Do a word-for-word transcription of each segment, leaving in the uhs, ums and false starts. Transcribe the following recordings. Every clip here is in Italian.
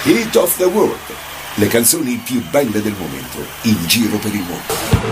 Hit of the World, le canzoni più belle del momento in giro per il mondo.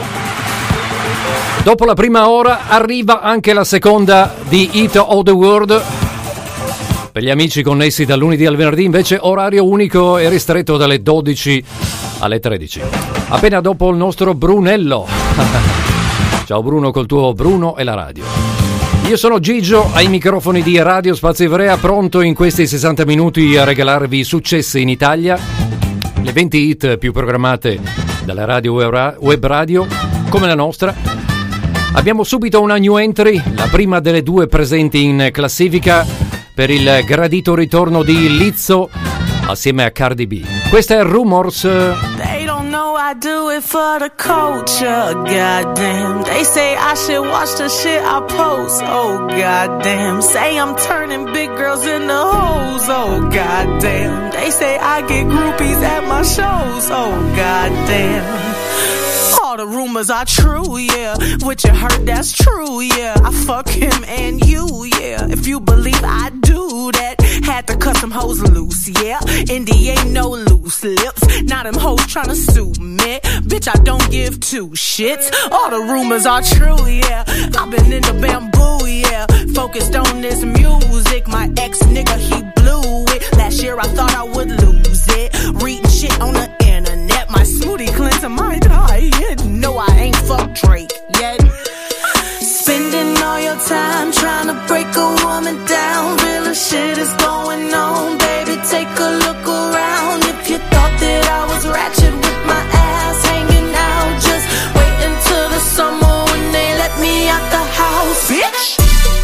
Dopo la prima ora arriva anche la seconda di Hit of the World. Per gli amici connessi dal lunedì al venerdì invece orario unico e ristretto dalle dodici alle tredici. Appena dopo il nostro Brunello. Ciao Bruno col tuo Bruno e la radio. Io sono Gigio ai microfoni di Radio Spazio Ivrea, pronto in questi sessanta minuti a regalarvi successi in Italia, le venti hit più programmate dalle radio web radio come la nostra. Abbiamo subito una new entry, la prima delle due presenti in classifica per il gradito ritorno di Lizzo assieme a Cardi B. Questa è Rumors. They don't know I do it for the culture, goddamn. They say I should watch the shit I post, oh goddamn. Say I'm turning big girls into hoes, oh goddamn. They say I get groupies at my shows, oh goddamn. All the rumors are true, yeah. What you heard, that's true, yeah. I fuck him and you, yeah. If you believe I do that, had to cut some hoes loose, yeah. Indy ain't no loose lips. Now them hoes tryna sue me. Bitch, I don't give two shits. All the rumors are true, yeah. I've been in the bamboo, yeah. Focused on this music. My ex nigga, he blew it. Last year I thought I would lose it. Reading shit on the internet. My smoothie cleanser might die. No, I ain't fucked Drake yet. Spending all your time trying to break a woman down. Real shit is going on, baby, take a look around. If you thought that I was ratchet with my ass hanging out, just wait until the summer when they let me out the house, bitch.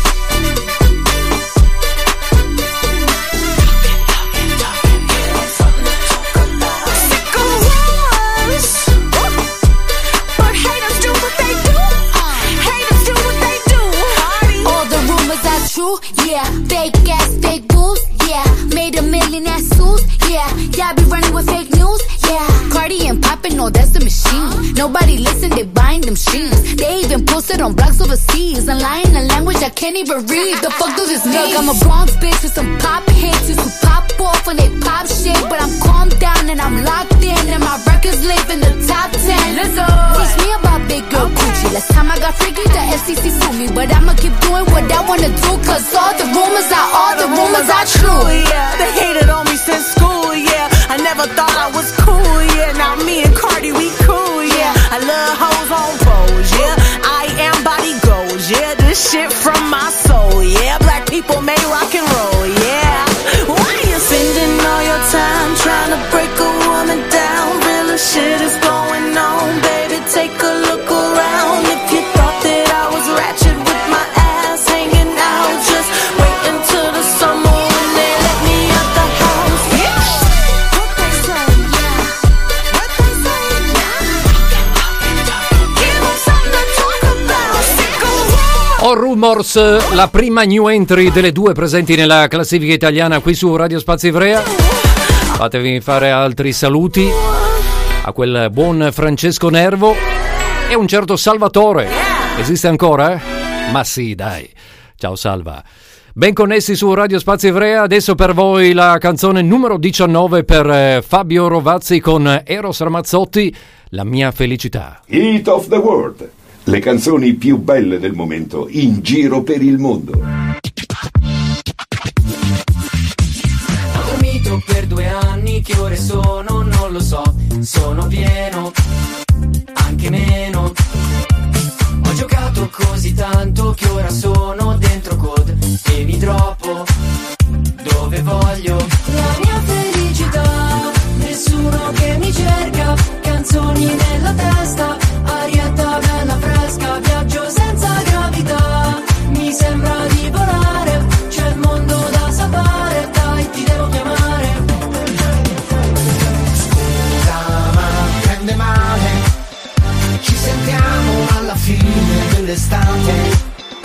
Yeah, fake ass, fake boobs, yeah. Made a million ass suits, yeah. Y'all be running with fake news, yeah. Cardi and poppin', no, that's the machine. Nobody listen, they buying them streams. They even posted on blogs overseas and lying a language I can't even read. The fuck does this mean? Look, I'm a Bronx bitch with some pop hits. Used to pop off when they pop shit, but I'm calmed down and I'm locked in, and my records live in the top ten. Listen, teach me about big girl coochie. Last time I got freaky, the F C C sued me, but I'ma keep doing what I wanna do, cause all the rumors are, all the rumors are true. Yeah, they hated on me since school, yeah. I never thought I was cool, yeah. Now me and Cardi, we cool, yeah. I love hoes on pose, yeah. I am body goals, yeah. This shit from my soul, yeah. Black people may rock and roll, yeah. Why you spending all your time trying to break a woman down? Real shit is going on, baby, take a look around. If you thought that I was ratchet with my ass hanging out, just wait until the summer when they let me out the house, bitch. What they say, yeah. What they say, yeah. Give them something to talk about. Sick of war. Oh, Rumors, la prima new entry delle due presenti nella classifica italiana qui su Radio Spazio Ivrea. Fatevi fare altri saluti a quel buon Francesco Nervo e un certo Salvatore. Esiste ancora, eh? Ma sì, dai. Ciao Salva. Ben connessi su Radio Spazio Ivrea. Adesso per voi la canzone numero diciannove per eh, Fabio Rovazzi con Eros Ramazzotti, La mia felicità. Hit of the World, le canzoni più belle del momento in giro per il mondo. Ho dormito per due anni, che ore sono non lo so. Sono pieno, anche meno. Ho giocato così tanto che ora sono dentro code e mi droppo dove voglio. La mia felicità, nessuno che mi cerca, canzoni nella testa, arietta bella fresca, viaggio senza gravità, mi sembra di volare, c'è il mondo da sapere, dai ti devo chiamare. Scusa ma prende male, ci sentiamo alla fine dell'estate.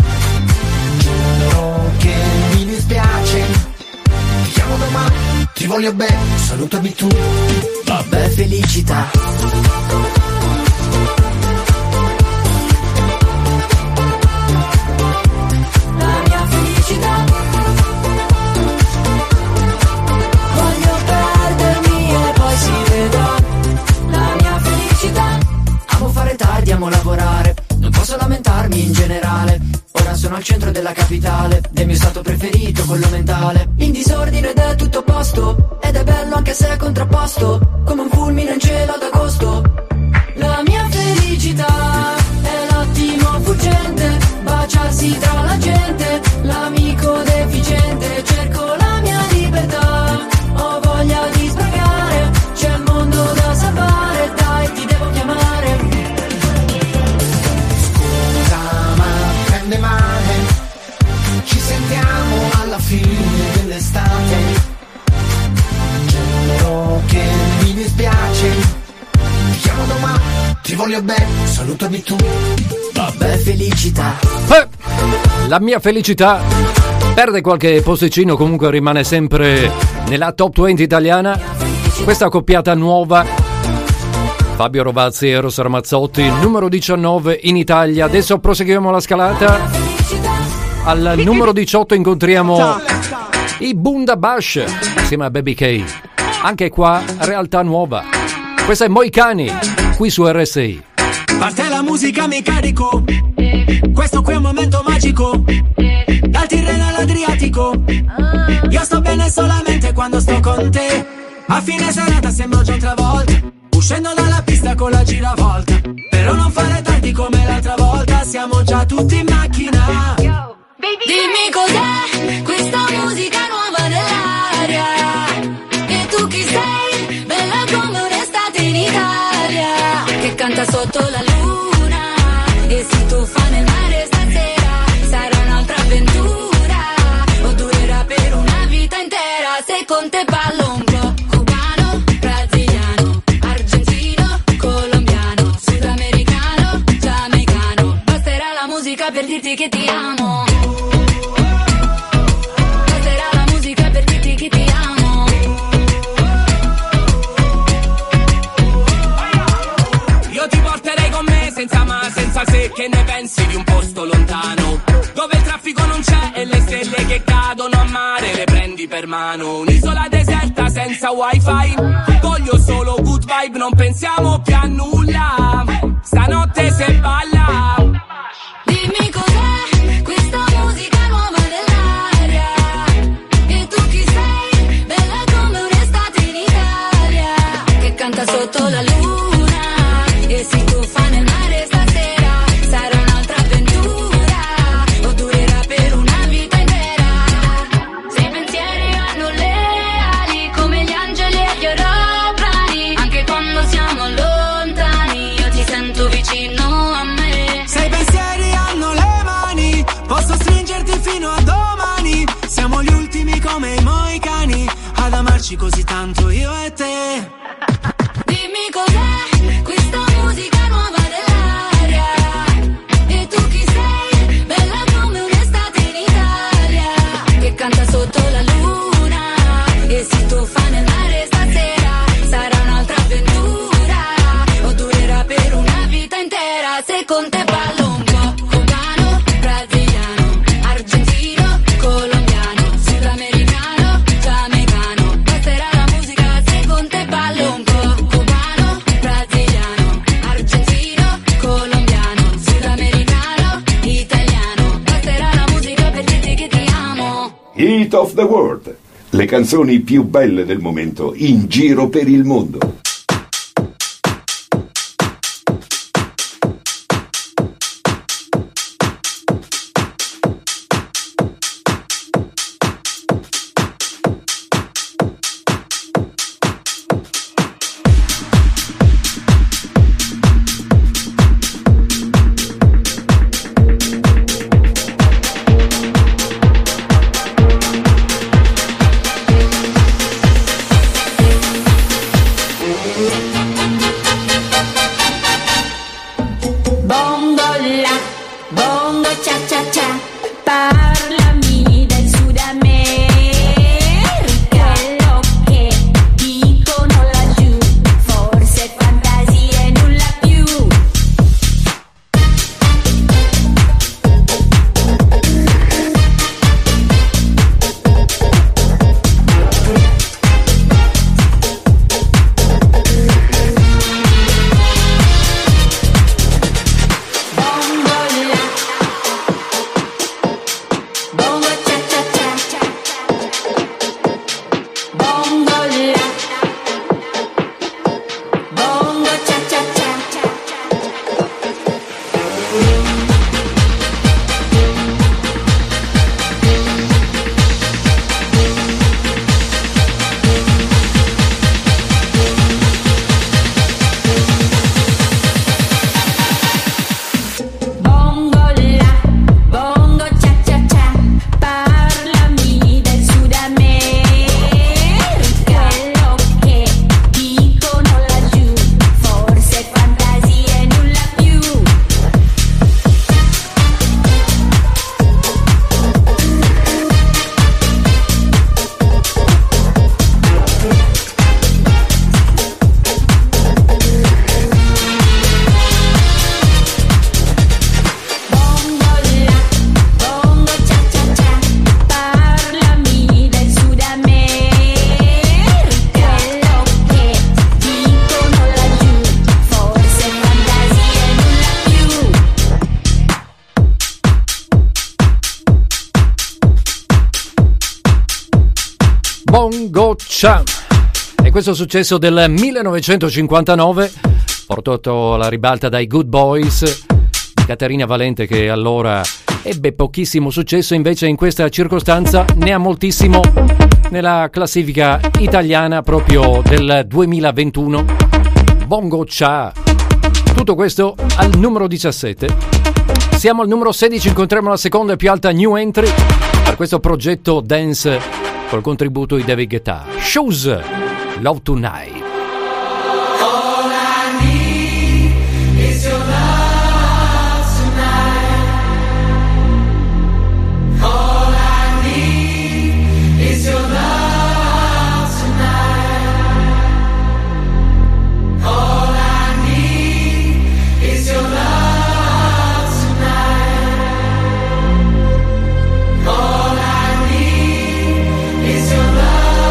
Giuro che mi dispiace, ti chiamo domani, ti voglio bene, salutami tu. Vabbè felicità. La mia felicità, voglio perdermi centro della capitale, del mio stato preferito, quello mentale. In disordine ed è tutto a posto, ed è bello anche se è contrapposto, come un fulmine in cielo ad agosto. La mia felicità è l'attimo fuggente, baciarsi tra la gente, l'amico deficiente. Cerco la mia libertà, ho voglia di sbragare, c'è il mondo da salvare, dai ti devo chiamare. Scusa ma prende male, ci sentiamo alla fine dell'estate. Giuro che mi dispiace, ti chiamo domani, ti voglio bene, salutami tu. Vabbè felicità. Eh, la mia felicità perde qualche posticino, comunque rimane sempre nella top venti italiana. Questa accoppiata nuova, Fabio Rovazzi e Eros Ramazzotti, numero diciannove in Italia. Adesso proseguiamo la scalata. Al numero diciotto incontriamo i Bundabash insieme a Baby K. Anche qua realtà nuova. Questa è Moicani, qui su R S I. Parte la musica, mi carico. Questo qui è un momento magico. Dal Tirreno all'Adriatico. Io sto bene solamente quando sto con te. A fine serata sembro già Travolta, uscendo dalla pista con la giravolta. Però non fare tardi come l'altra volta, siamo già tutti in macchina. Dimmi cos'è questa musica nuova nell'aria, e tu chi sei, bella come un'estate in Italia, che canta sotto la luna e si tuffa nel mare stasera. Sarà un'altra avventura o durerà per una vita intera. Se con te ballo un po' cubano, brasiliano, argentino, colombiano, sudamericano, giamaicano, basterà la musica per dirti che ti amo. Basterà la musica per dirti che ti amo. Io ti porterei con me senza ma, senza se. Che ne pensi di un posto lontano, dove il traffico non c'è e le stelle che cadono a mare le prendi per mano. Un'isola deserta senza wifi, voglio solo good vibe, non pensiamo più a nulla. Stanotte se balla. Dimmi cos'è questa musica nuova nell'aria, e tu chi sei, bella come un'estate in Italia, che canta sotto la luna e si tuffa nel mare stasera. Sarà un'altra avventura o durerà per una vita intera. Se i pensieri hanno le ali come gli angeli e gli aeroplani, anche quando siamo lontani io ti sento vicino a me. Se i pensieri hanno le mani, posso stringerti fino a domani. Siamo gli ultimi come i moicani ad amarci così tanto io e te. Dimmi cos'è questa musica nuova nell'aria, e tu chi sei, bella come un'estate in Italia, che canta sotto la luna e si tuffa nel mare stasera. Sarà un'altra avventura o durerà per una vita intera. Se con te ballo un po' cubano, brasiliano, argentino, colombiano, sudamericano, giamaicano, basterà la musica. Se con te ballo un po' cubano, brasiliano, argentino, colombiano, sudamericano, italiano, basterà la musica per dirti che ti amo. Hit of the World, le canzoni più belle del momento in giro per il mondo. Bongo Cha. E questo successo del millenovecentocinquantanove, portato alla ribalta dai Good Boys, Caterina Valente, che allora ebbe pochissimo successo, invece in questa circostanza ne ha moltissimo nella classifica italiana proprio del duemilaventuno. Bongo Cha. Tutto questo al numero diciassette. Siamo al numero sedici, incontriamo la seconda e più alta new entry per questo progetto dance col contributo di David Guetta. Shoes, Love Tonight. All I need is your love tonight. All I need is your love tonight. All I need is your love tonight. All I need is your love.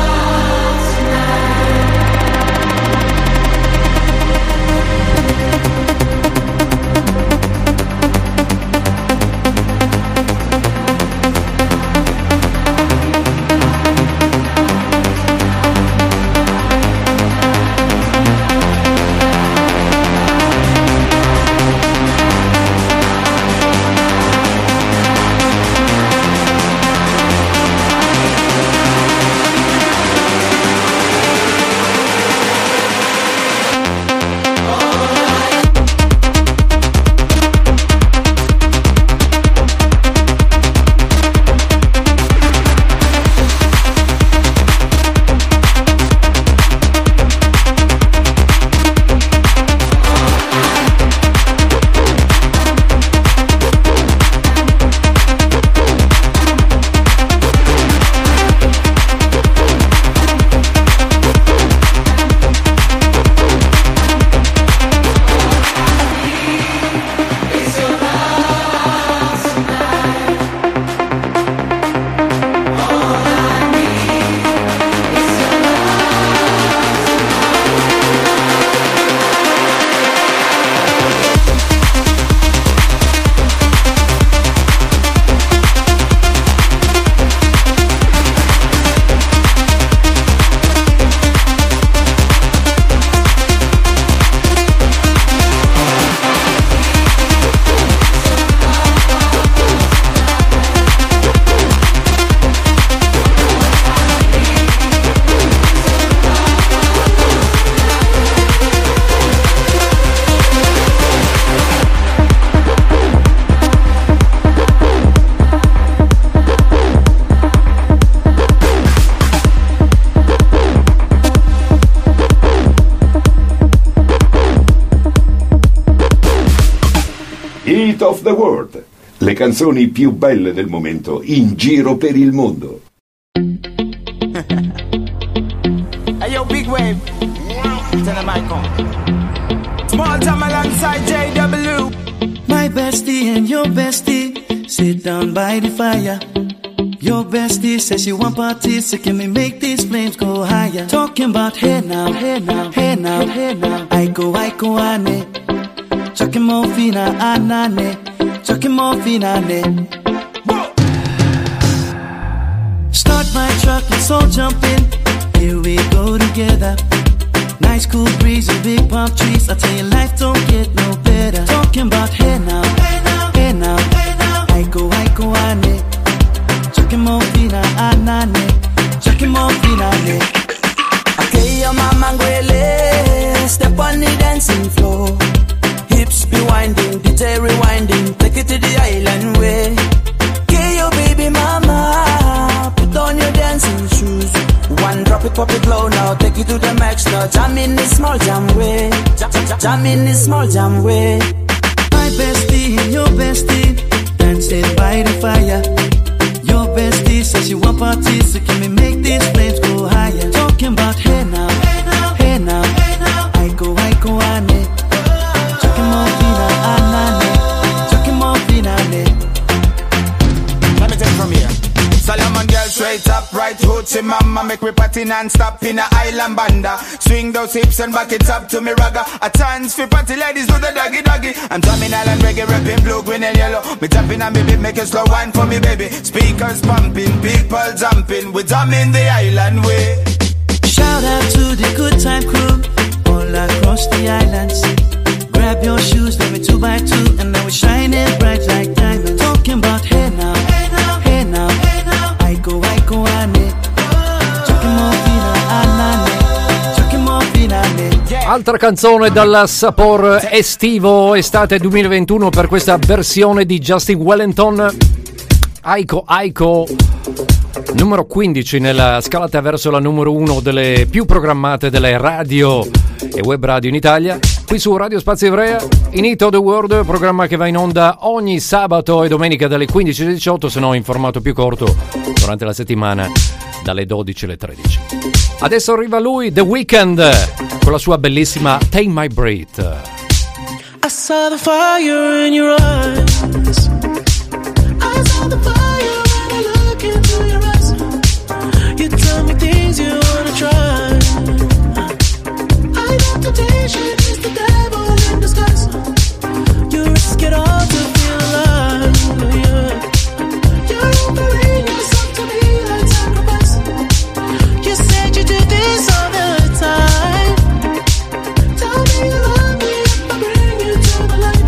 Hit of the World, le canzoni più belle del momento in giro per il mondo. Hey yo, big wave. Turn the mic on. Small time alongside J W. My bestie and your bestie sit down by the fire. Your bestie says she want parties, so can we make these flames go higher? Talking about hey now, hey now, hey now, hey now. I go, I go, ane. Chucking more fina, anane. Chucking more fina, ne. Start my truck, let's all jump in. Here we go together. Nice cool breeze and big palm trees. I tell you, life don't get no better. Talking about hey now, hey now, hey now, hey now. I go, I go, ane. Chucking more fina, anane. Chucking more fina, ne. Okay, your mama ngwele. Step on the dancing floor. Hips be winding, D J rewinding. Take it to the island way. Okay, your baby mama. Put on your dancing shoes. One drop it, pop it low now. Take it to the max now. Jam in this small jam way. Jam, jam, jam in this small jam way. My bestie and your bestie dancing by the fire. Your bestie says she want parties, so can we make these flames go higher? Talking about hey now, hey now, hey now, hey now. I go, I go, ane. Chucking more fina, anane. Chucking more fina, ne. Let me take it from here. Solomon girl straight up, right hoots in my mama, make we party non-stop in a island banda. Swing those hips and back it up to me ragga. A chance for party ladies do the doggy doggy. I'm drumming island reggae, rapping blue, green and yellow. Me tapping on me beat, make a slow wine for me baby. Speakers pumping, people jumping, we drumming the island way. Shout out to the good time crew all across the islands. Grab your shoes, let me two by two, and now we're shining bright like diamonds. Talking about hey now, hey now, hey now, hey now. I go, I go, I need. Talking more fina, I talking more fina, altra canzone dal sapor estivo, estate duemilaventuno, per questa versione di Justin Wellington. Aiko Aiko, numero quindici nella scalata verso la numero uno delle più programmate delle radio e web radio in Italia, qui su Radio Spazio Ivrea, in Hit of the World, programma che va in onda ogni sabato e domenica dalle quindici alle diciotto, se no in formato più corto durante la settimana dalle dodici alle tredici. Adesso arriva lui, The Weeknd, con la sua bellissima Take My Breath. I saw the fire in your eyes. I saw the fire when I look into your eyes. You tell me things you wanna try. I know temptation is the devil in disguise. You risk it all to feel alive. Yeah. You're offering yourself to me like sacrifice. You said you do this all the time. Tell me you love me if I bring you to the light.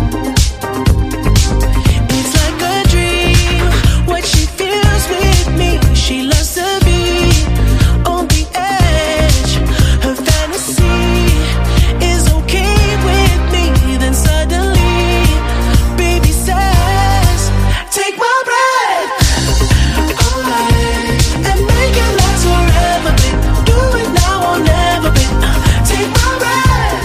It's like a dream, what she feels with me. She loves to be on the edge. Her fantasy is okay with me. Then suddenly, baby says, take my breath away and make it last forever, babe. Do it now or never, babe. Take my breath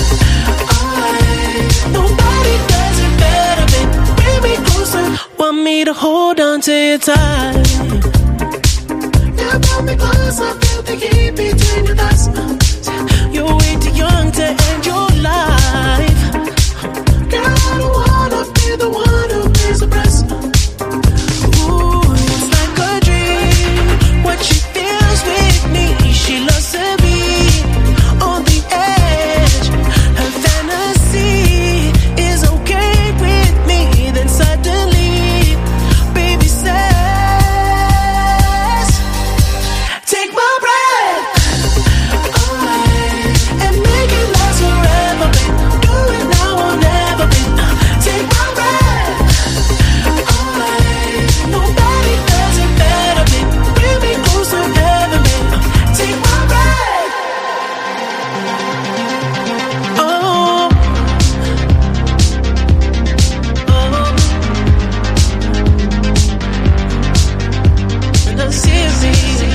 away. Nobody does it better, babe. Bring me closer. Want me to hold on to you tight. Now pull me close, I feel the heat between your thighs. You're way too young to end your life. Girl, I don't wanna be the one who pays the price. Ooh, it's like a dream, what she feels with me. She loves to be on the edge. Her fantasy is okay with me. Then suddenly, baby says, take my breath away and make it last forever, babe. Do it now or never, babe. Take my breath away. Nobody does it better, babe. Bring me closer, heaven, babe. Take my breath. Oh. Oh. Seriously.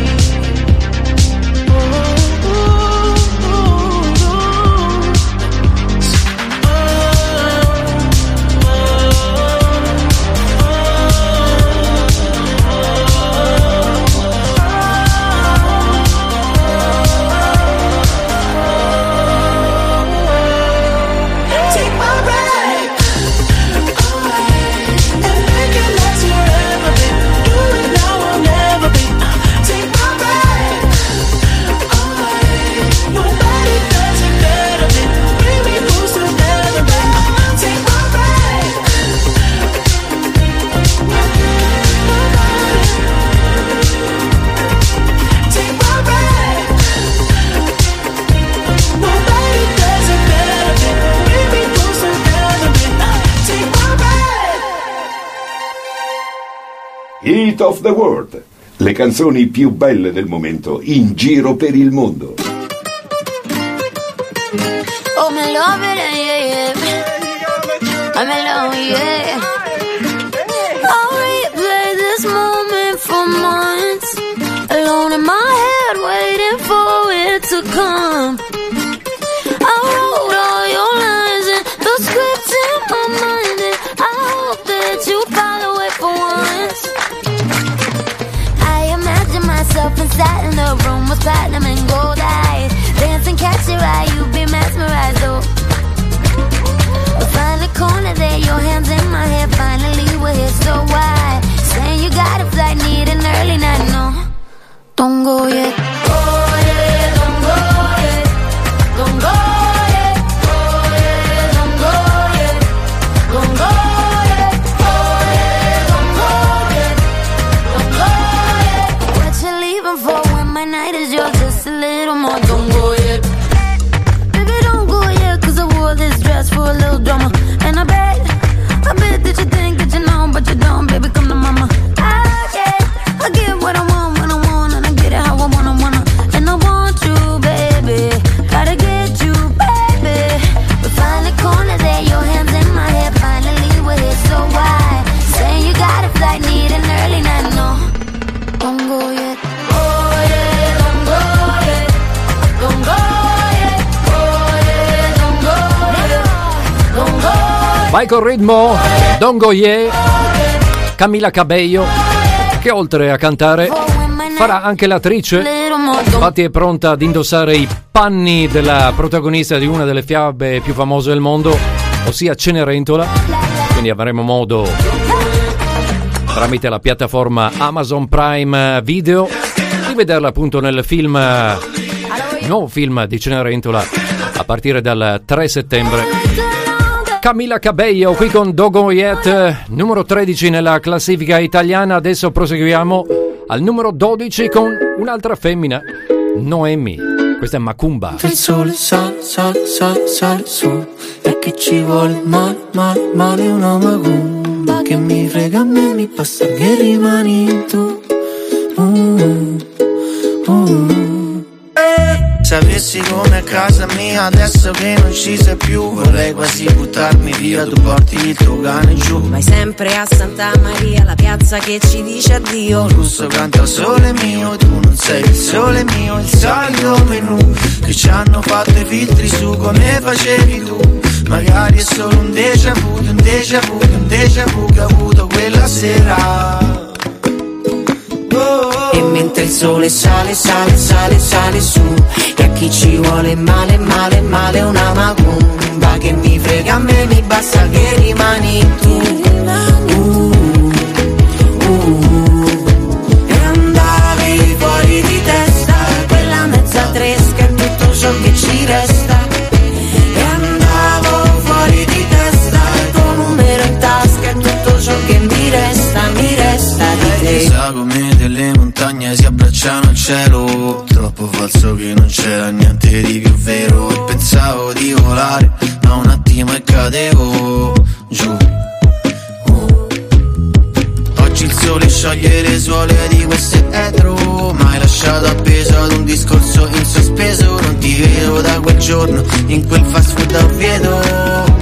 Take my breath away and make it last forever, babe. Do it now or never, babe. Take my breath away. Nobody does it better, babe. Bring me closer, never, babe. Take my breath. Take my breath. Nobody does it better, babe. Bring me closer, never, babe. Take my breath. Hit of the World, le canzoni più belle del momento in giro per il mondo. Oh, me love it, yeah, yeah. I'm in love, yeah. I'll replay this moment for months, alone in my head, waiting for it to come. I wrote all your lines and the script in my mind, and I hope that you follow it for once. I imagine myself inside in a room with platinum and gold eyes, dancing, catch your eye, you be mesmerized, oh. We'll find a corner there, your hands in my hair, finally we're here, so why? Saying you got a flight, need an early night, no. don't go yet. Oh yeah, don't go yet, don't go yet. Oh yeah, don't go yet, don't go yet. Oh yeah, don't go yet, don't go yet. What you leaving for when my night is yours? Just a little more, don't go yet. Baby, don't go yet, cause I wore this dress for a little drama. And I bet, I bet that you think that you know, but you don't, baby, come to mama. I get, I get what I want when I want, and I get it how I wanna, wanna. And I want you, baby, gotta get you, baby. We find a corner there, your hands in my hair, finally we're here, so why? Saying you got a flight, need an early night, no, don't go yet. Oh yeah, don't go yet, don't go yet. Oh yeah, don't go yet, don't go yet. Vai col ritmo, Don't Go Yeah, Camila Cabello, che oltre a cantare farà anche l'attrice. Infatti è pronta ad indossare i panni della protagonista di una delle fiabe più famose del mondo, ossia Cenerentola. Quindi avremo modo, tramite la piattaforma Amazon Prime Video, di vederla appunto nel film, nuovo film di Cenerentola, a partire dal tre settembre. Camila Cabello qui con Don't Go Yet, numero tredici nella classifica italiana. Adesso proseguiamo al numero dodici con un'altra femmina, Noemi. Questa è Macumba. Il sole sale, sale, sale, sale su, e che ci vuole male, male, male una macumba. Che mi frega a me, mi basta che rimani tu. uh, uh. Sapessi come a casa mia adesso che non ci sei più, vorrei quasi buttarmi via, tu porti il tuo cane giù. Vai sempre a Santa Maria, la piazza che ci dice addio. Il russo canta il sole mio, tu non sei il sole mio, il solito menù che ci hanno fatto i filtri su come facevi tu. Magari è solo un déjà vu, un déjà vu, un déjà vu che ho avuto quella sera. E mentre il sole sale, sale, sale, sale su, e a chi ci vuole male, male, male una macumba. Che mi frega a me, mi basta che rimani tu. uh, uh. E andavi fuori di testa, quella mezza tresca è tutto ciò che ci resta. E andavo fuori di testa, il tuo numero in tasca è tutto ciò che mi resta, mi resta di te. Sa come delle montagne si abbracciano al cielo, troppo falso che non c'era niente di più vero. E pensavo di volare, ma un attimo e cadevo giù. uh. Oggi il sole scioglie le suole di questo etro, ma hai lasciato appeso ad un discorso in sospeso. Non ti vedo da quel giorno in quel fast food a Oviedo.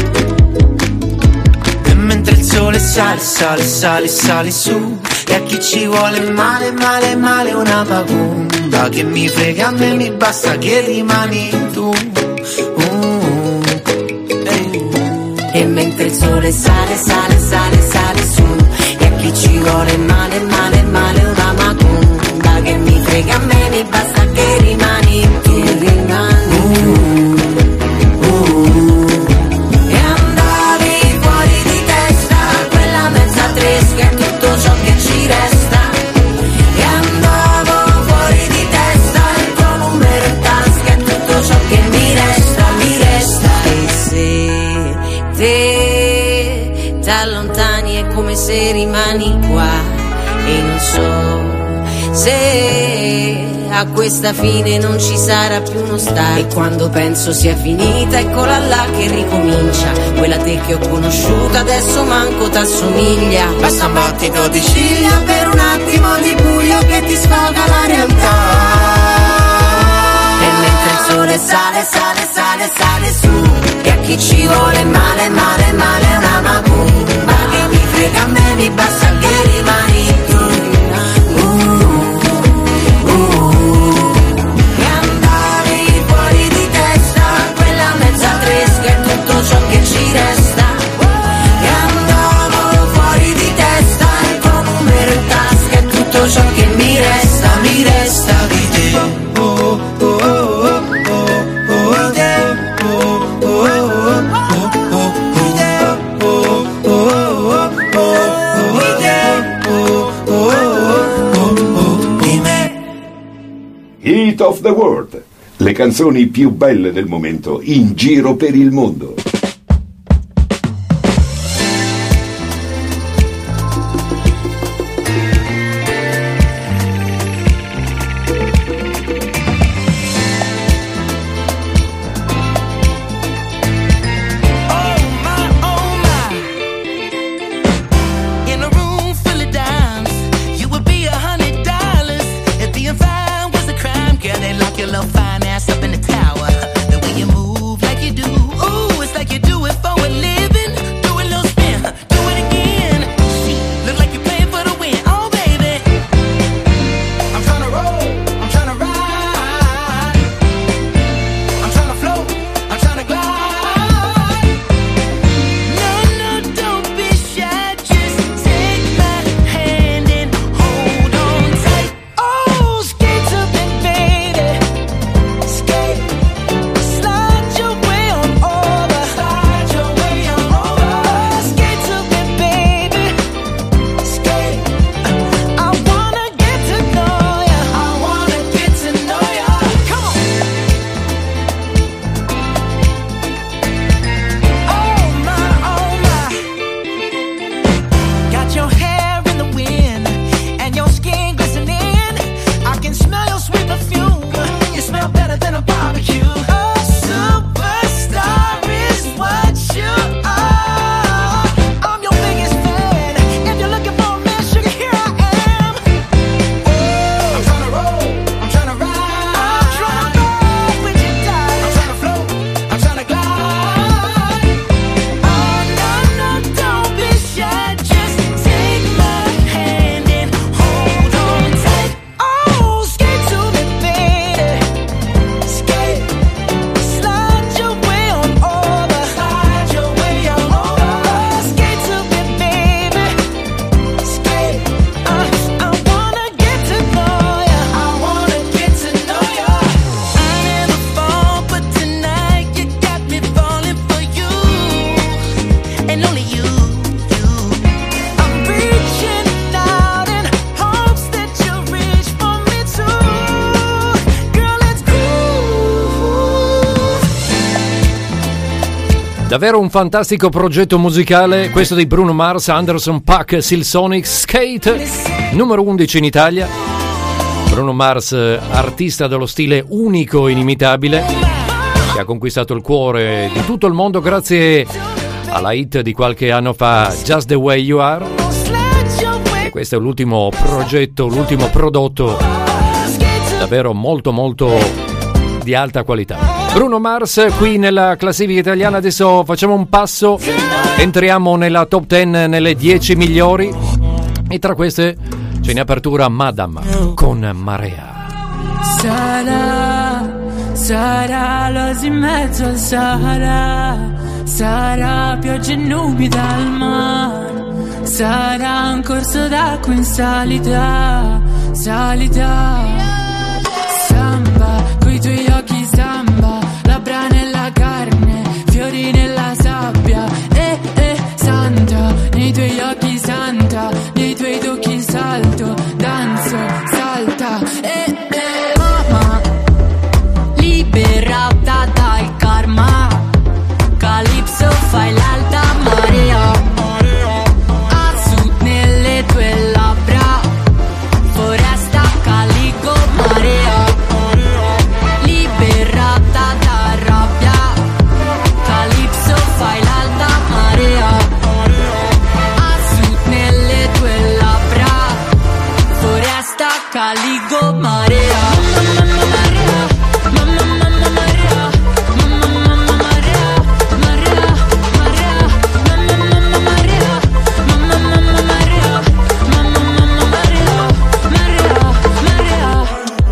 Mentre il sole sale, sale, sale, sale su, e a chi ci vuole male, male, male una macumba. Che mi frega a me, mi basta che rimani tu. uh, hey. E mentre il sole sale, sale, sale, sale su, e a chi ci vuole male, male, male una macumba. Che mi frega a me, mi basta che rimani tu, rimani tu. Che è tutto ciò che ci resta. E andavo fuori di testa, il tuo numero in tasca è tutto ciò che mi resta, mi resta. E se te t'allontani è come se rimani qua, e non so se a questa fine non ci sarà più uno stare. E quando penso sia finita, eccola là che ricomincia. Quella te che ho conosciuta adesso manco t'assomiglia. Basta un battito di ciglia per un attimo di buio che ti sfoga la realtà. E mentre il sole sale, sale, sale, sale su, e a chi ci vuole male, male, male una macumba. Che mi frega a me, mi basta che rimani tu. Ciò che ci resta. E andavo fuori di testa, il tuo numero in tasca è tutto ciò che mi resta, mi resta di te. Oh, oh, oh, oh, oh, oh, oh, oh, oh, oh, oh, oh. Hit of the World, le canzoni più belle del momento in giro per il mondo. Davvero un fantastico progetto musicale, questo di Bruno Mars, Anderson .Paak, Silsonic, Skate, numero undici in Italia. Bruno Mars, artista dello stile unico e inimitabile, che ha conquistato il cuore di tutto il mondo grazie alla hit di qualche anno fa, Just the Way You Are. E questo è l'ultimo progetto, l'ultimo prodotto davvero molto molto di alta qualità. Bruno Mars qui nella classifica italiana. Adesso facciamo un passo, entriamo nella top dieci, nelle dieci migliori, e tra queste c'è in apertura Madame con Marea. Sarà, sarà l'oasi in mezzo al Sahara, sarà pioggia e nubi dal mare, sarà un corso d'acqua in salita, salita. Samba, coi tuoi occhi samba, labbra nella carne, fiori nella sabbia, eh eh santa, nei tuoi occhi santa, nei tuoi tocchi salto, danzo, salta, eh eh mamma, liberata dal karma, Calypso fai l'alta marea, a sud nelle tue labbra, foresta calico marea. Caligo marea, mamma marea, mamma marea, mamma marea, marea, marea, mamma marea, mamma marea, mamma marea, marea,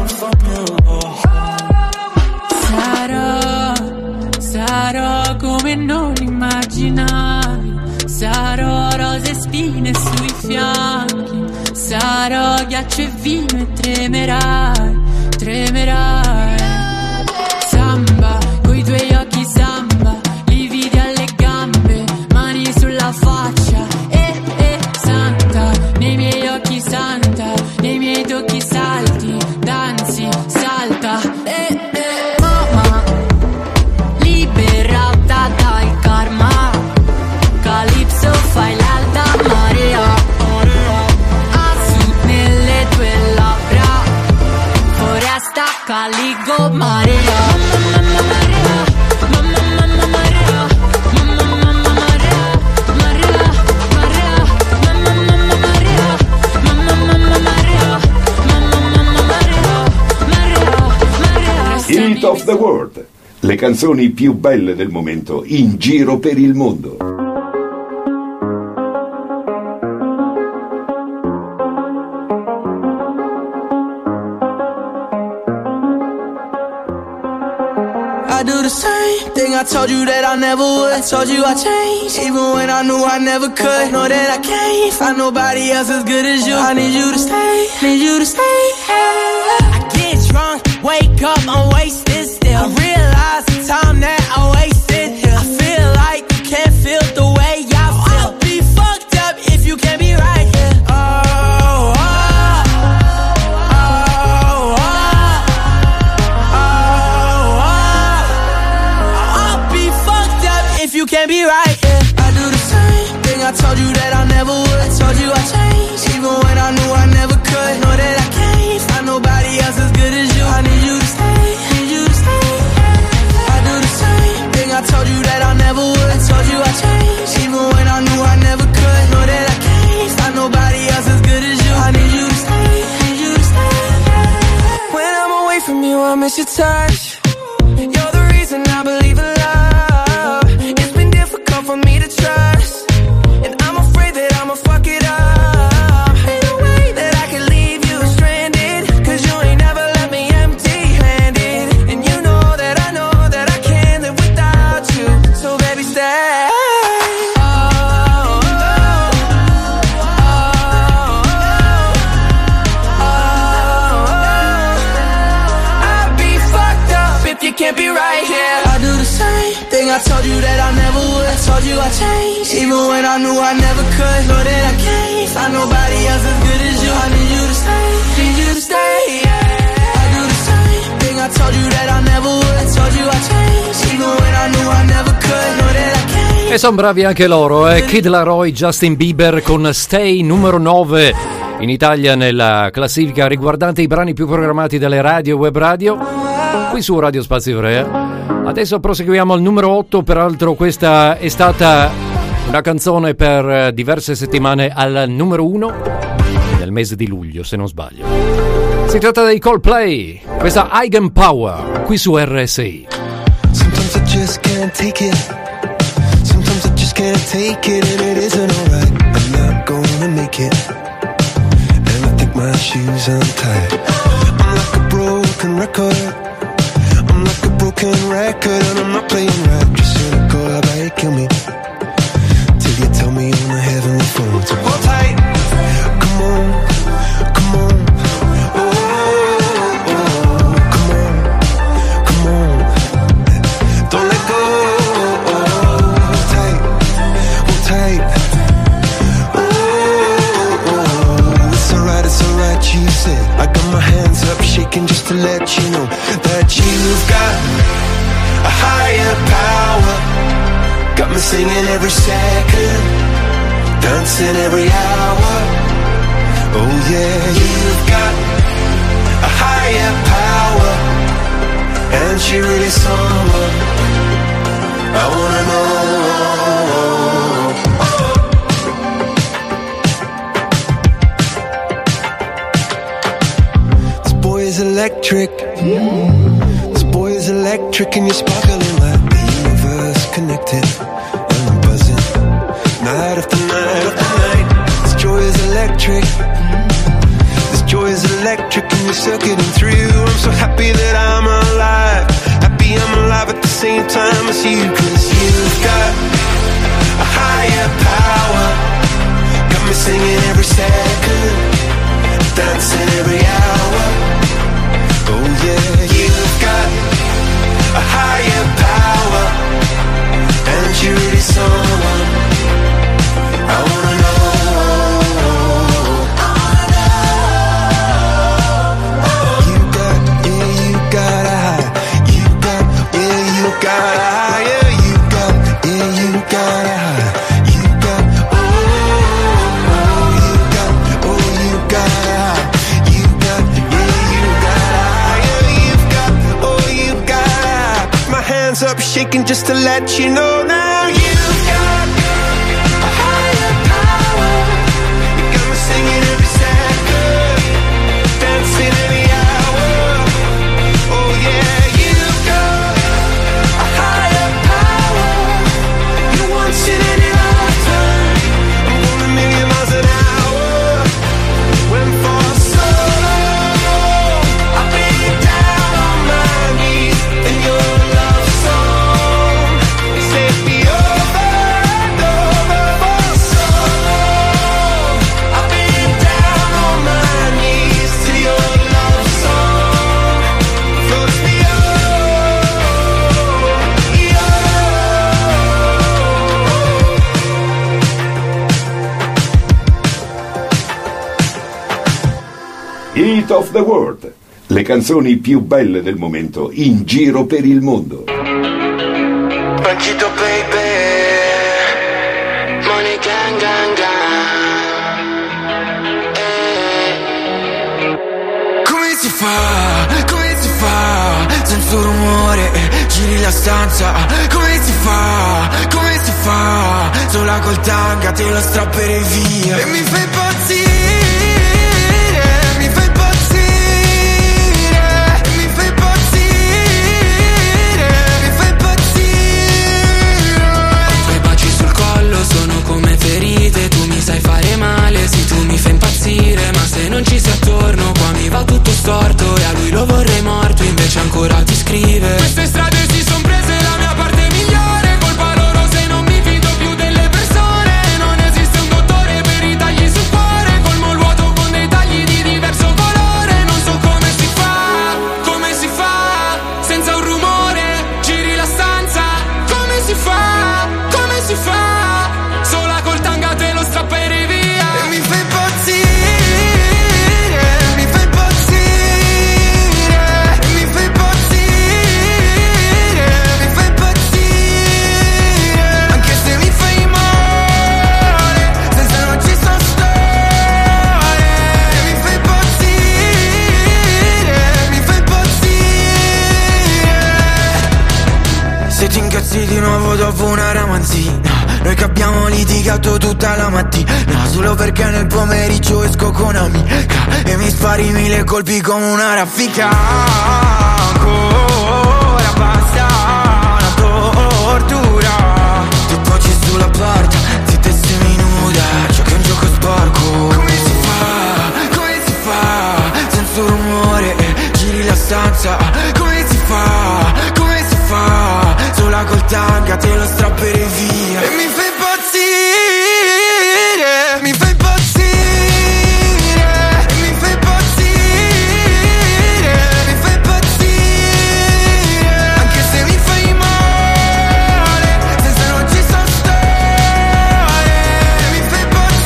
marea. Sarò, sarò come non immaginavi, sarò rose e spine sui fianchi. Sarò ghiaccio e vino e tremerai, tremerai. Samba, coi tuoi occhi samba, lividi alle gambe, mani sulla faccia, eh eh santa, nei miei occhi santa, nei miei tocchi salti, danzi, salti. go marea. Mamma marea, mamma mamma marea, mamma mamma marea, marea, marea, mamma mamma marea, mamma mamma marea, mamma mamma marea, marea, marea. Hit of the World, le canzoni più belle del momento in giro per il mondo. I do the same thing I told you that I never would. I told you I changed, even when I knew I never could. Know that I can't find nobody else as good as you. I need you to stay, need you to stay. I get drunk, wake up, I'm wasted still. I realize the time that I wasted here. I feel like you can't feel the way I feel. I'll be fucked up if you can't be right here. Oh, oh, oh, oh, oh, oh. I'll be fucked up if you can't be right here. I do the same thing I told you that I never would. I told you I changed, even when I knew I never could. Know that I can't find nobody else as good as you. I need you to stay, need you to stay. I do the same thing I told you that I never would. I told you I changed, even when I knew I never could. Know that I can't find nobody else as good as you. I need you to stay, need you to stay. When I'm away from you, I miss your touch. You're the reason I believe in love. It's been difficult for me to trust, and I'm afraid that I'ma fuck it up. Ain't no way that I can leave you stranded, cause you ain't never left me empty-handed. And you know that I know that I can't live without you. So baby, stay. Oh, oh, oh, oh, oh. I'd be fucked up if you can't be right here. I do the same thing I told you that I never would. I told you I changed, even when I knew I never could. Know that I can't find nobody else as good as you. I need you to stay, need you to stay. Yeah. I do the same thing I told you that I never would. I told you I changed, even when I knew I never could. Know that I can't. E sono bravi anche loro, eh? Kid Laroi, Justin Bieber con Stay, numero nove in Italia nella classifica riguardante i brani più programmati dalle radio e web radio, qui su Radio Spazio Ivrea. Adesso proseguiamo al numero otto, peraltro questa è stata una canzone per diverse settimane al numero uno nel mese di luglio, se non sbaglio. Si tratta dei Coldplay, questa Eigenpower, qui su R S I. Sometimes I just can't take it. Sometimes I just can't take it, and it isn't alright. I'm not gonna make it, and I think my shoes untied. I'm like a broken record. I'm like a broken record, and I'm not playing right. Just cynical, how about you kill me till you tell me on the heavenly phone to hold tight. Come on, come on. Oh, oh, oh, come on, come on. Don't let go. Oh, hold tight, hold tight. Oh, oh, it's alright, it's alright, you said. I got my hands up shaking just to let you know that you've got a higher power. Got me singing every second, dancing every hour. Oh yeah, you've got a higher power, and she really someone I wanna know. This boy is electric. This boy is electric, and you're sparkling like the universe connected. And I'm buzzing night after night after night. This joy is electric. This joy is electric, and you're circuiting through. I'm so happy that I'm alive. Happy I'm alive at the same time as you. Cause you've got a higher power. Got me singing every second, dancing every hour. Oh yeah, you've got a higher power, and you're really someone I wanna know. I wanna know. You got, yeah, you got a high. You got, yeah, you got a higher. hands up shaking just to let you know now you've got a higher power. You got me singing every second, dancing every hour. Oh yeah, you've got a higher power. You want it in your lifetime. I'm going a million miles an hour. When for so long I've been down on my knees in your love song. Set me over and over for so long. I've been down on my knees to your love song. Floats me Hit of the World, le canzoni più belle del momento in giro per il mondo. Panchito baby, money gang gang gang. Eh. Come si fa, come si fa, senza rumore, giri la stanza. Come si fa, come si fa, sola col tanga te lo strapperei via. E mi fai impazzire. Sono come ferite, tu mi sai fare male, sì tu mi fai impazzire, ma se non ci sei attorno qua mi va tutto storto e a lui lo vorrei morto, invece ancora ti scrive. Queste strade si son prese la mia parte migliore, colpa loro se non mi fido più delle persone, non esiste un dottore per i tagli sul cuore, colmo il vuoto con dei tagli di diverso colore, non so come si fa, come si fa, senza un rumore, giri la stanza, come si fa, come si fa. Sola col tanga te lo strapperei via. E mi fai impazzire, mi fai impazzire, mi fai impazzire, mi fai impazzire. Anche se mi fai male, senza non ci sono storie. Mi fai impazzire, mi fai impazzire. Se ti incazzi di nuovo dopo una ramanzina, noi che abbiamo litigato tutta la mattina, solo perché nel pomeriggio esco con amica e mi spari mille colpi come una raffica. Ancora basta una tortura, ti poggi sulla porta, zitta e seminuda, giochi un gioco sporco. Come si fa, come si fa, senza un rumore, giri la stanza. Come si fa, come si fa, sola col tanga te lo strapperei via. E mi fai impazzire, mi fai impazzire, mi fai impazzire, mi fai impazzire. Anche se mi fai male, senza non ci sono storie. Mi fai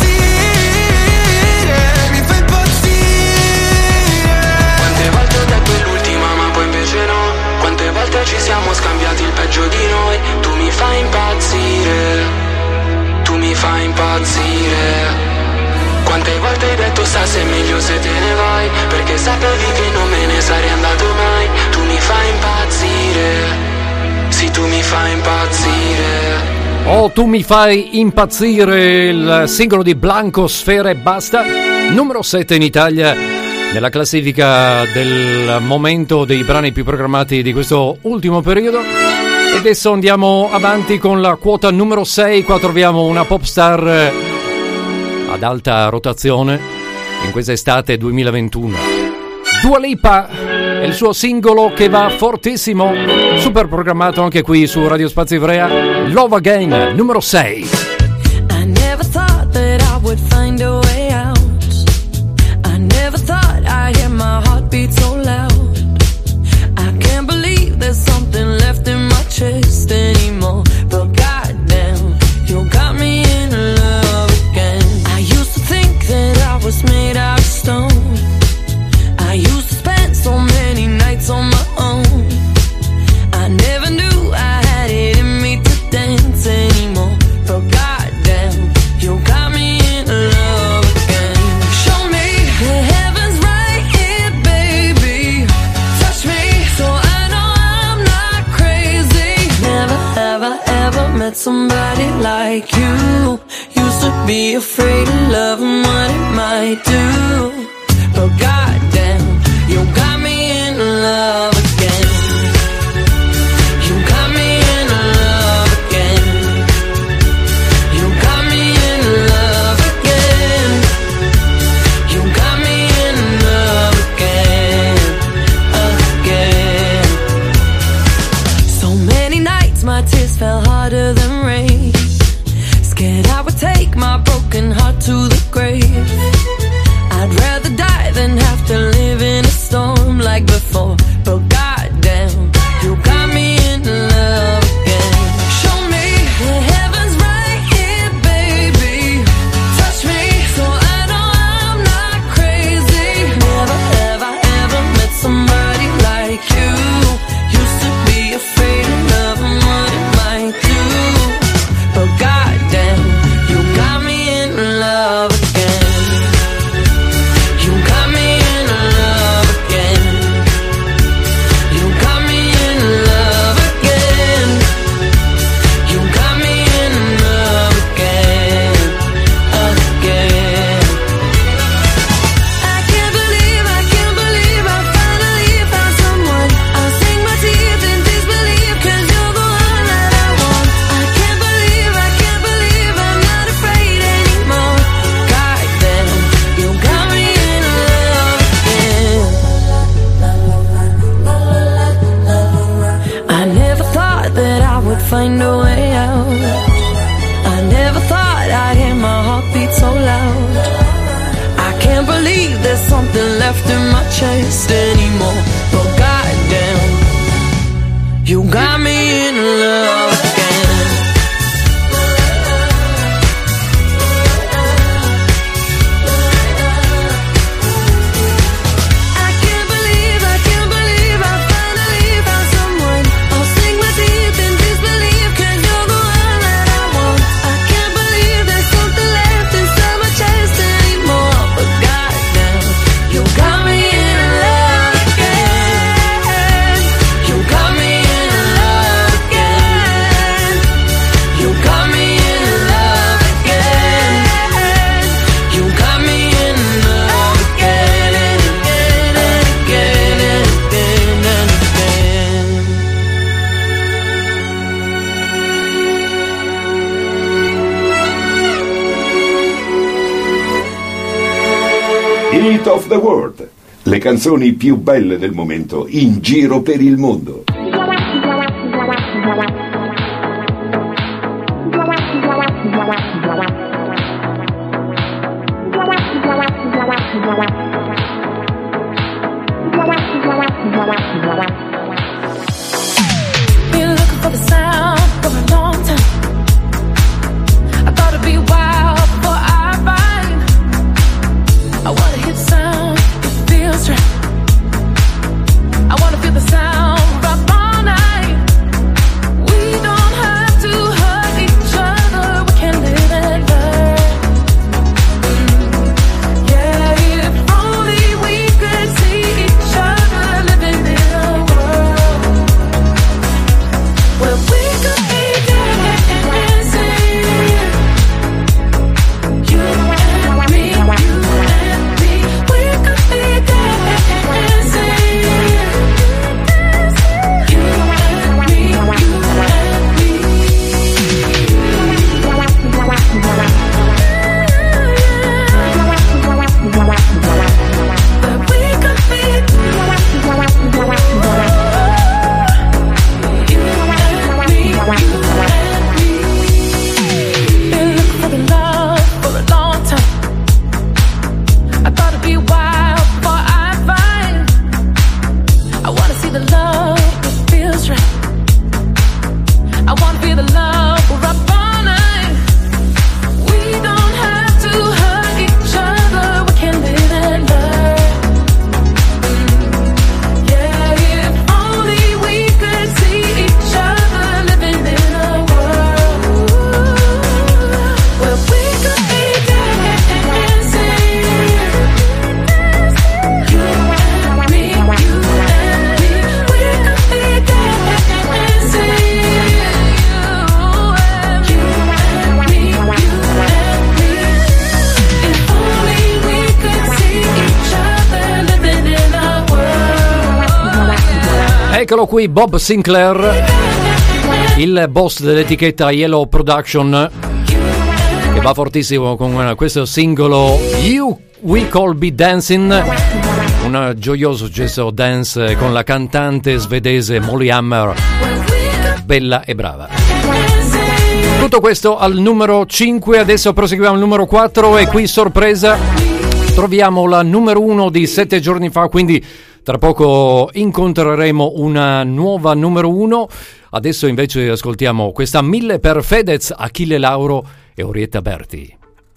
impazzire, mi fai impazzire. Quante volte ho detto è l'ultima ma poi invece no, quante volte ci siamo scambiati il peggio di noi. Tu mi fai impazzire, tu mi fai impazzire. Quante volte hai detto sa se è meglio se te ne vai, perché sapevi che non me ne sarei andato mai. Tu mi fai impazzire, sì tu mi fai impazzire. Oh, tu mi fai impazzire, il singolo di Blanco, Sfera e Basta, numero sette in Italia nella classifica del momento dei brani più programmati di questo ultimo periodo. E adesso andiamo avanti con la quota numero sei. Qua troviamo una pop star ad alta rotazione in questa estate duemilaventuno. Dua Lipa è il suo singolo che va fortissimo, super programmato anche qui su Radio Spazio Ivrea. Love Again, numero sei. I never thought that I would find a way out. I never thought I'd hear my heartbeat so loud. I can't believe there's something left in my chest anymore. But goddamn, you got me in love again. I used to think that I was made out of stone. I used to spend so many nights on my own. I never knew I had it in me to dance anymore. But goddamn, you got me in love met somebody like you. Used to be afraid of love and what it might do, but goddamn, you got me in love again. You got me in love again. You got me in love again. You got me in love again, again. So many nights my tears fell harder than rain. Scared I would take my broken heart to the grave. I'd rather die than have to live in a storm like before. But goddamn, you got me in love again. Show me the heavens right here, baby. Touch me so I know I'm not crazy. Never have I ever met somebody like you. Used to be afraid of love and what it might do, but goddamn, you got me in love again. You got me in love again. You got me in love again. You got me in love again, again. I can't believe, I can't believe I finally found someone. I'll sink my teeth in disbelief, 'cause you're the one that I want. I can't believe, I can't believe I'm not afraid anymore. Goddamn, you got me in love again. I never thought that I would find a way out. I never thought I'd hear my heartbeat so loud. I can't believe there's something left in my chest anymore. But goddamn, you got me in love again. I can't believe, I can't believe I finally found someone. I'll sink my teeth in disbelief, 'cause you're the one that I want. I can't believe there's something left inside my chest anymore. But goddamn, you got me in love again. You got me in love again. You got me in love again. You got me in love again and again and again and again and again. Hit of the World, le canzoni più belle del momento in giro per il mondo. Been looking for the sound for a long time. I thought it'd be a while before I find. I wanna hear the sound, it feels right. I wanna feel the sound up all night. We don't have to hurt each other, we can live and learn. Yeah, if only we could see each other living in a world where we could Eccolo qui, Bob Sinclair, il boss dell'etichetta Yellow Production, che va fortissimo con questo singolo You We Call Be Dancing, un gioioso successo dance con la cantante svedese Molly Hammer, bella e brava. Tutto questo al numero cinque, adesso proseguiamo al numero quattro e qui sorpresa troviamo la numero uno di sette giorni fa, quindi tra poco incontreremo una nuova numero uno. Adesso invece ascoltiamo questa Mille per Fedez, Achille Lauro e Orietta Berti.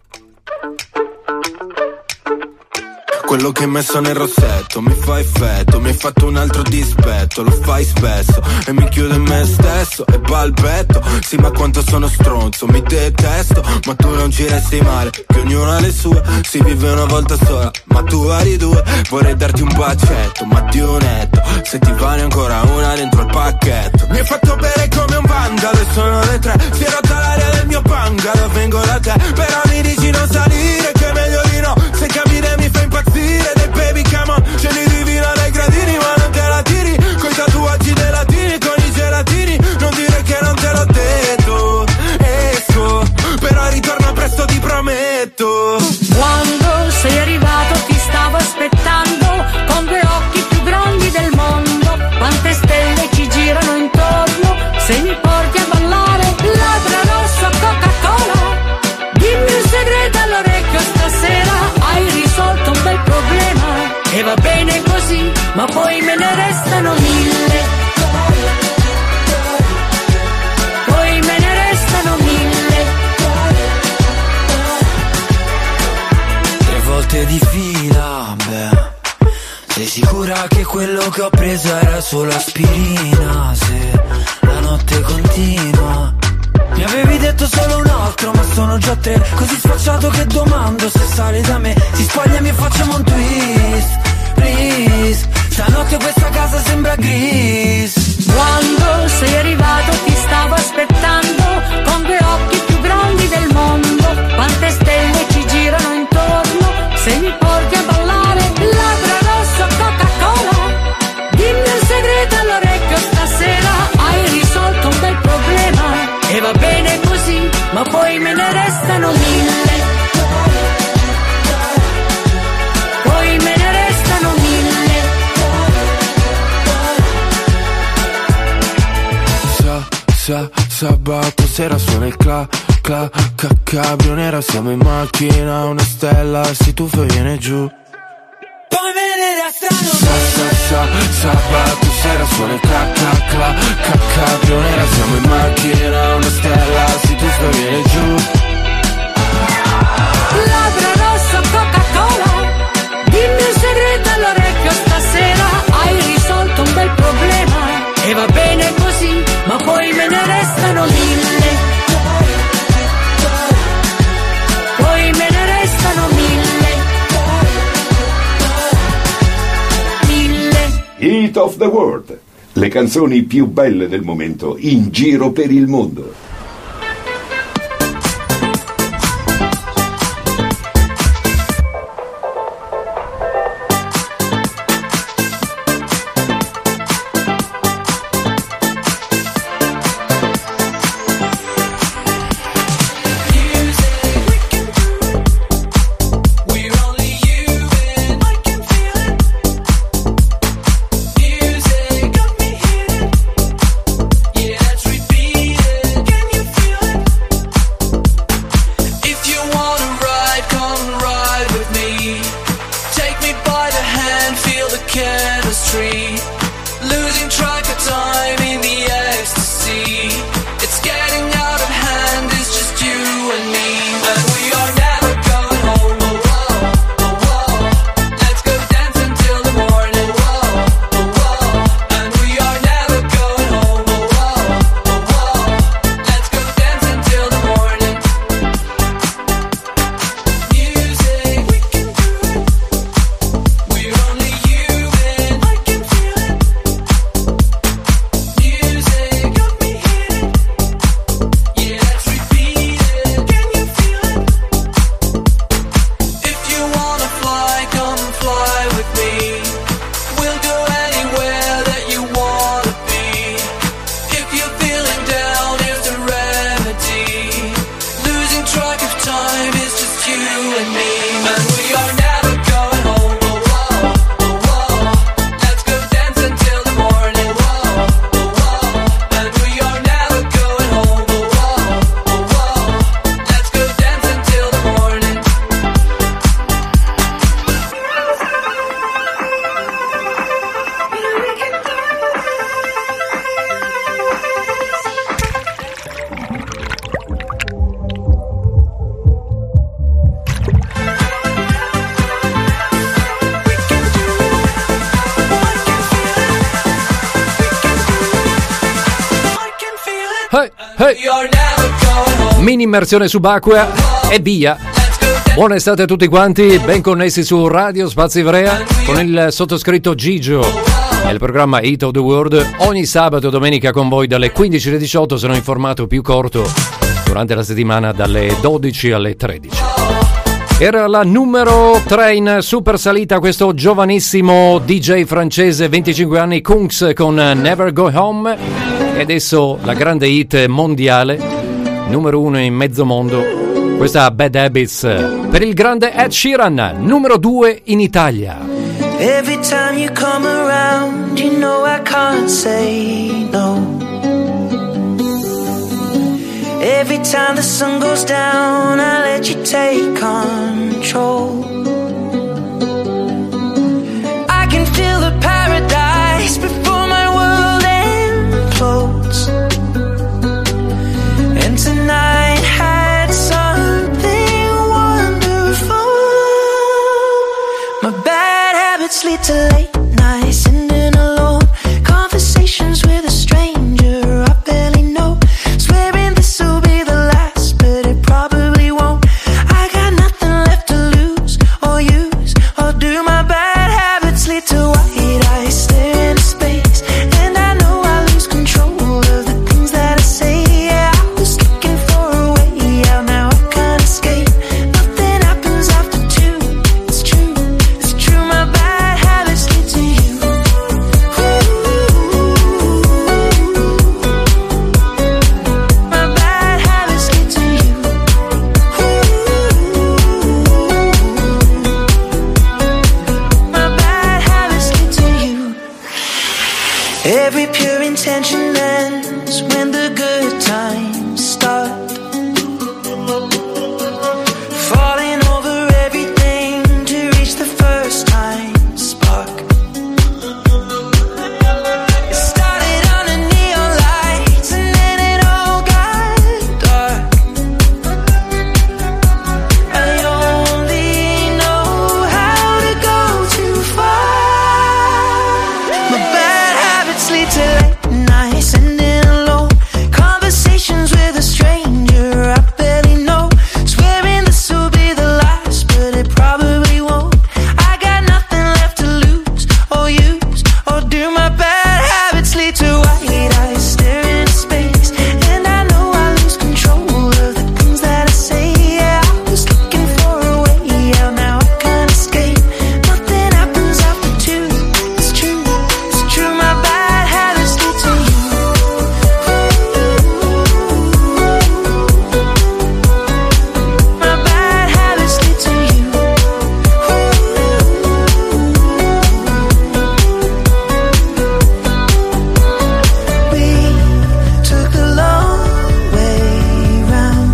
Quello che hai messo nel rossetto mi fa effetto, mi hai fatto un altro dispetto, lo fai spesso e mi chiudo in me stesso e balbetto. Sì, ma quanto sono stronzo, mi detesto, ma tu non ci resti male, che ognuno ha le sue, si vive una volta sola, ma tu vari due. Vorrei darti un bacetto, ma ti netto, se ti vale ancora una dentro il pacchetto. Mi hai fatto bere come un vandalo e sono le tre, si è rotta l'aria del mio bungalow, vengo da te, però mi dici non salire, che è meglio di no, se capire mi fa impazzire. Dei baby come on, scendi divino dai gradini, ma non te la tiri, coi tatuaggi dei latini, con i gelatini, non dire che non te l'ho detto. Esco, però ritorno presto, ti prometto. Quando sei arrivato ti stavo aspettando, con due occhi più grandi del mondo, quante stelle ci girano intorno, se mi porti a ballare, labbra rossa Coca-Cola, dimmi un segreto all'orecchio stasera, hai risolto un bel problema e va bene così, ma poi me ne restano mille, poi me ne restano mille. Tre volte di fila, beh, sei sicura che quello che ho preso era solo aspirina? Se la notte continua, mi avevi detto solo un altro, ma sono già tre, così sfacciato che domando se sale da me. Si spogliami e facciamo un twist, please, stanotte questa casa sembra gris. Quando sei arrivato ti stavo aspettando, con due occhi più grandi del mondo, quante stelle ci girano intorno, se mi porti a ballare, labbra rosso Coca-Cola, dimmi un segreto all'orecchio stasera, hai risolto un bel problema e va bene così, ma poi me ne restano mille, poi me ne restano mille. Sa, sa, sabato sera suona il cla, cla, ca, cabrio nera, siamo in macchina, una stella si tuffa e viene giù. Poi me ne restano sa, sa, sa, sabato sera suona il cla, cla, cla, ca, cabrio nera, siamo in macchina, una stella si tuffa e viene giù. Labbra rosso Coca-Cola, dimmi un segreto all'orecchio stasera, hai risolto un bel problema e va bene così, ma poi me ne restano mille, poi me ne restano mille, mille. Hit of the World, le canzoni più belle del momento in giro per il mondo. Can hey, hey. Mini immersione subacquea e via. Buona estate a tutti quanti, ben connessi su Radio Spazio Ivrea con il sottoscritto Gigio nel programma Hit of the World. Ogni sabato e domenica con voi dalle quindici alle diciotto, se non in formato più corto durante la settimana dalle dodici alle tredici. Era la numero tre in super salita questo giovanissimo D J francese, venticinque anni, Kungs con Never Go Home, e adesso la grande hit mondiale, numero uno in mezzo mondo, questa Bad Habits per il grande Ed Sheeran, numero due in Italia. Every time you come around, you know I can't say no. Every time the sun goes down, I let you take control. I can feel the paradise before my world implodes. And tonight had something wonderful. My bad habits lead to late nights, ending alone. Conversations with a stranger I barely know. Swearing this will be the last, but it probably won't. I got nothing left to lose or use or do. My bad habits lead to white eyes staring into space, and I know I lose control of the things that I say. Yeah, I was looking for a way out, now I can't escape. Nothing happens after two. It's true, it's true. My bad habits lead to you. My bad habits lead to you. My bad habits lead to you. Every pure intention ends when the good times start. Falling over everything to reach the first time spark. It started under neon lights and then it all got dark. I only know how to go too far. My bad habits lead to late nights, ending alone. Conversations with a stranger I barely know. Swearing this will be the last, but it probably won't. I got nothing left to lose or use or do. My bad habits lead to white eyes staring into space, and I know I lose control of the things that I say. Yeah, I was looking for a way out, now I can't escape. Nothing happens after two. It's true, it's true. My bad habits lead to you. My bad habits lead to you. We took the long way round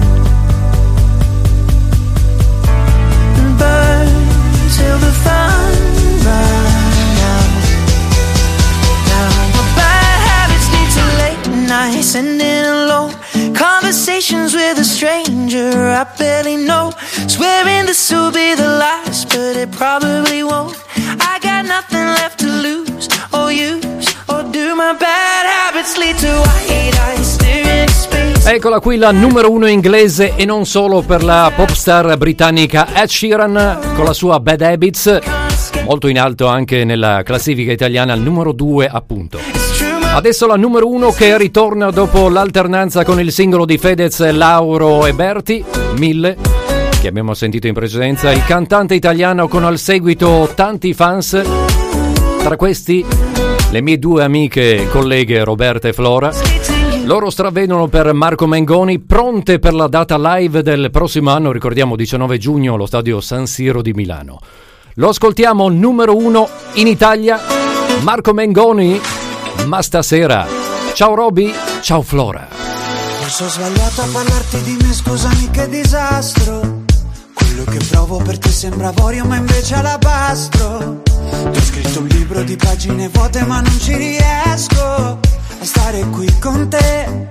and burned till the fun ran out. Now my bad habits lead to late nights, ending alone. Conversations with a stranger I barely know. Swearing this will be the last, but it probably won't. I got nothing left to lose or use or do. My bad habits lead to white eyes staring into space. Eccola qui la numero uno inglese e non solo per la pop star britannica Ed Sheeran con la sua Bad Habits, molto in alto anche nella classifica italiana, al numero due appunto. Adesso la numero uno che ritorna dopo l'alternanza con il singolo di Fedez, Lauro e Berti, Mille, che abbiamo sentito in precedenza, il cantante italiano con al seguito tanti fans, tra questi le mie due amiche colleghe Roberta e Flora. Loro stravedono per Marco Mengoni, pronte per la data live del prossimo anno, ricordiamo diciannove giugno allo stadio San Siro di Milano. Lo ascoltiamo numero uno in Italia, Marco Mengoni, ma stasera. Ciao Roby, ciao Flora. Forse ho sbagliato a parlarti di me, scusami che disastro. Quello che provo per te sembra avorio ma invece è alabastro. Ti ho scritto un libro di pagine vuote ma non ci riesco a stare qui con te.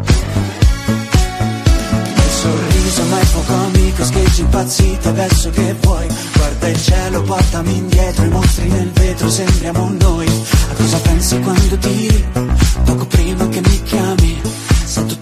Il sorriso ma è poco amico, scheggi impazzito adesso che vuoi. Guarda il cielo, portami indietro, i mostri nel vetro sembriamo noi. A cosa pensi quando tiri? Poco prima che mi chiami, sento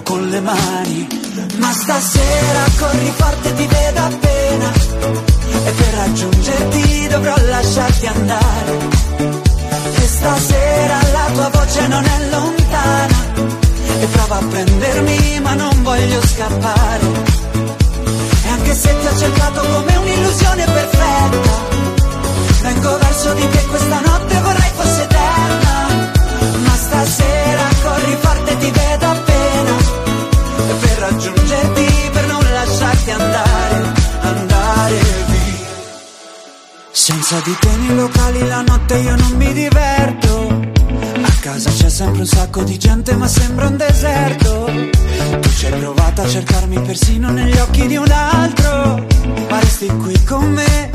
con le mani. Ma stasera corri forte, ti vedo appena, e per raggiungerti dovrò lasciarti andare. E stasera la tua voce non è lontana, e prova a prendermi ma non voglio scappare. E anche se ti ho cercato come un'illusione perfetta, vengo verso di te, questa notte vorrei fosse eterna. Ma stasera corri forte, ti vedo appena, e per raggiungerti, per non lasciarti andare, andare via. Senza di te nei locali la notte io non mi diverto. A casa c'è sempre un sacco di gente ma sembra un deserto. Tu ci hai provato a cercarmi persino negli occhi di un altro, ma resti qui con me.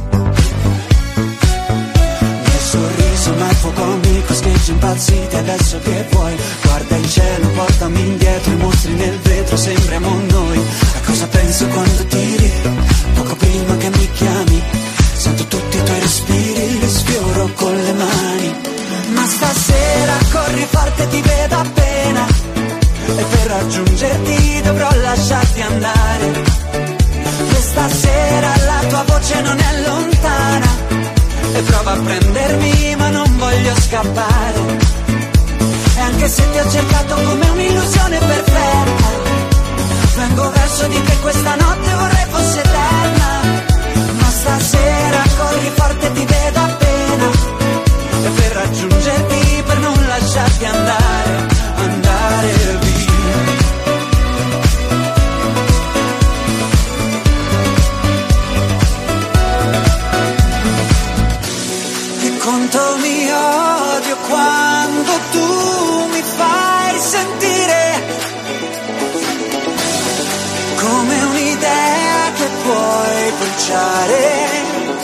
Nel sorriso ma il fuoco amico, scheggi impazziti, adesso che vuoi? Guarda il cielo, portami indietro, i mostri nel vetro, sembriamo noi. A cosa penso quando tiri? Poco prima che mi chiami, sento tutti i tuoi respiri, li sfioro con le mani. Ma stasera corri forte, ti vedo appena, e per raggiungerti dovrò lasciarti andare. Questa sera la tua voce non è lontana, e prova a prendermi ma non voglio scappare. E anche se ti ho cercato come un'illusione perfetta, vengo verso di te, questa notte vorrei fosse eterna. Ma stasera corri forte, ti vedo appena, e per raggiungerti, per non lasciarti andare, andare via. E quanto mi odio quando tu mi fai sentire come un'idea che puoi bruciare.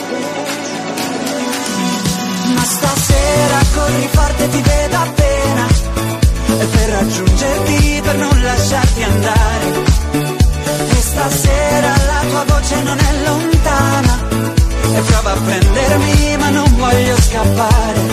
Ma stasera corri forte, ti vedo appena, e per raggiungerti, per non lasciarti andare. E stasera la tua voce non è lontana, e prova a prendermi ma non voglio scappare.